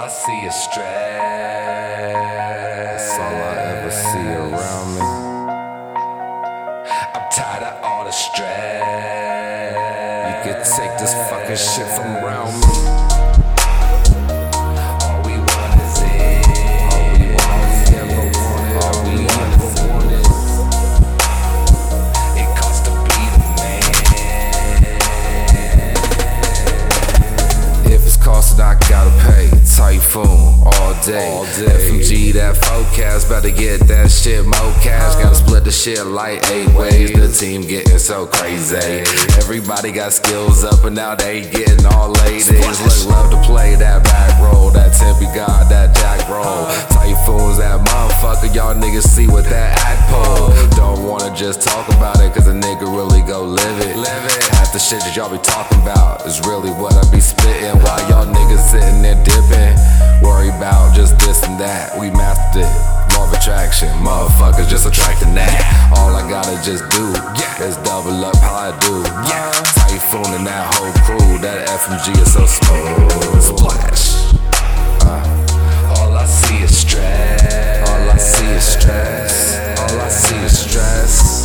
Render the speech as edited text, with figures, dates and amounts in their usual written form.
I see is stress. That's all I ever see around me. I'm tired of all the stress. You could take this fucking shit from around me. All we want is it. All we ever wanted. All we ever wanted. It costs to be the man. If it's costing, I gotta pay. Typhoon all day. FMG that forecast, better get that shit more cash. Gotta split the shit like 8 ways. The team getting so crazy. Everybody got skills up and now they getting all ladies. Look, love to play that back roll, that Tempe God, that Jack roll. Typhoons, that motherfucker, y'all niggas see what that act pole. Don't wanna just talk about it, cause a nigga really go live it. Half the shit that y'all be talking about is really what I be spitting. While y'all niggas sitting there dipping, worry about just this and that. We mastered it, law of attraction, motherfuckers just attracting that. All I gotta just do is double up how I do. Typhoon and that whole crew, that FMG is so smooth. Splash. All I see is stress. All I see is stress. All I see is stress.